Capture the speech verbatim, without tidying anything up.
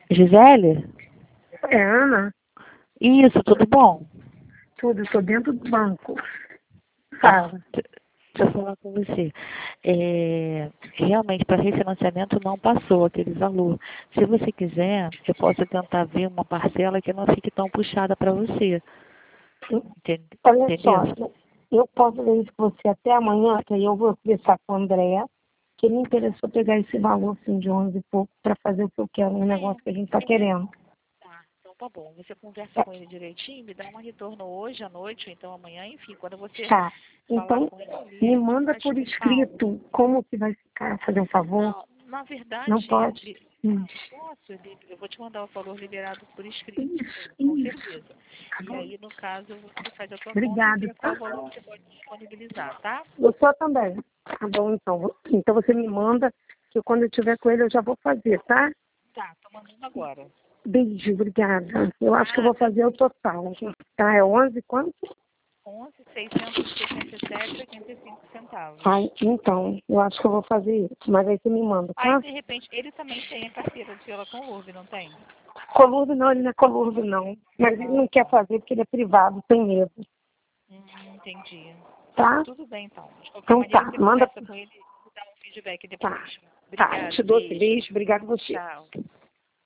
Gisele? É, Ana? Isso, tudo bom? Tudo, estou dentro do banco. Ah, Fala. deixa eu falar com você. É, realmente, para refinanciamento não passou aquele valor. Se você quiser, eu posso tentar ver uma parcela que não fique tão puxada para você. Enten- Olha Entendeu? só, eu posso ver isso com você até amanhã, que aí eu vou conversar com o André, que me interessou pegar esse valor assim, de onze e pouco para fazer o que eu quero, um negócio que a gente está querendo. Tá, então tá bom. Você conversa com ele direitinho, me dá um retorno hoje à noite, ou então amanhã, enfim, quando você Tá. falar Então, com ele ali, me a gente manda bate por com calma. escrito como que vai ficar, fazer um favor. Não, na Não verdade, pode? li- Hum. posso, li- eu vou te mandar o valor liberado por escrito, Isso, com isso. certeza. Tá E bom. aí, no caso, você faz a tua conta e Obrigada, vê qual tá? valor você pode disponibilizar, tá? Eu sou também. Tá bom, então. Então você me manda, que quando eu estiver com ele eu já vou fazer, tá? Tá, tô mandando agora. Beijo, obrigada. Eu acho que eu vou Nada. fazer o total. Tá, é onze quanto? onze, seiscentos e sessenta e sete e oitenta e cinco centavos. Ai, então, eu acho que eu vou fazer isso. Mas aí você me manda, Aí, tá? de repente, ele também tem a carteira de viola com Louvre, não tem? Colurdo não, ele não é colurdo não. Mas ele Ah, não quer fazer porque ele é privado, tem medo. hum, entendi. Tá? Tudo bem, então. De qualquer Então maneira, tá, você manda. conversa com ele e dá um feedback Tá, depois. tá. Obrigada, Te dou esse beijo. beijo. Obrigado a você. Tchau.